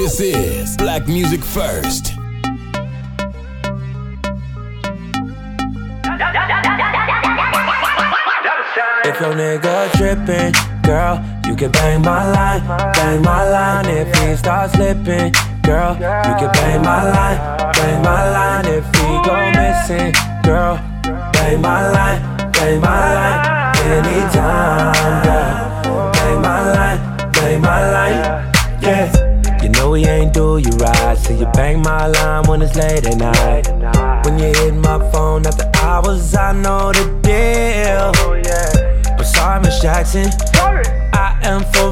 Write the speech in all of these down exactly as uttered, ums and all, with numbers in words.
This is Black Music First. If your nigga trippin', girl, you can bang my line, bang my line. If he starts slipping, girl, you can bang my line, bang my line. If he go missing, girl, bang my line, bang my line. Anytime, girl, bang my line, bang my line. Yeah, you know he ain't do you right, so you bang my line when it's late at night. When you hit my phone after hours, I know the deal. I'm sorry, Miss Jackson, I am for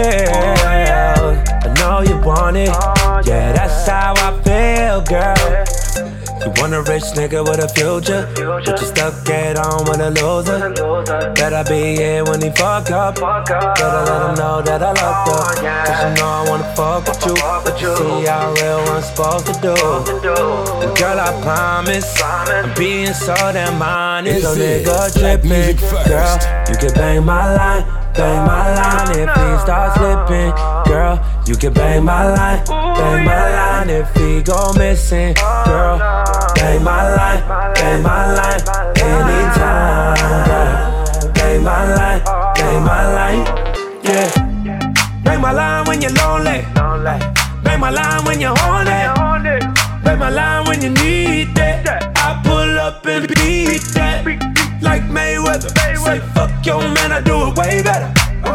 real. I know you want it, yeah, that's how I feel, girl. You want a rich nigga with a future, but you stuck at home with a loser. Better be here when he fuck up. Better let him know that I love up. Cause you know I wanna fuck with you, but you see how real I'm supposed to do. And girl, I promise I'm being so damn honest. So nigga trippin', girl, you can bang my line, bang my line. If he starts slipping, girl, you can bang my line, bang my line. If he go missing, girl, bang my line, bang my line. Anytime, girl, bang my line, bang my line. Yeah, bang my line when you're lonely, bang my line when you're horny, bang my line when you need that. I pull up and beat that like Mayweather. Say fuck your man, I do it way better.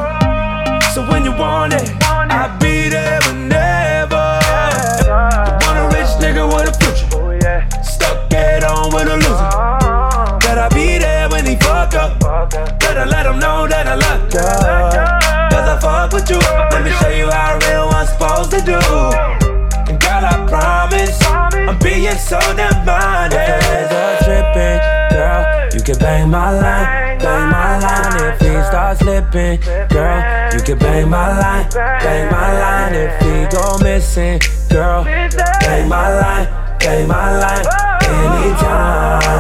So when you want it, I'll be there whenever. You want a rich nigga with a future, stuck at home with a loser. Better be there when he fuck up. Better let him know that I love you. Cause I fuck with you. Let me show you how real I'm supposed to do. And girl, I promise I'm being so damn honest. If you're tripping, girl, you can bang my line, bang my line. If he starts slipping, girl, you can bang my line, bang my line. If he go missing, girl, bang my line, bang my line. Anytime,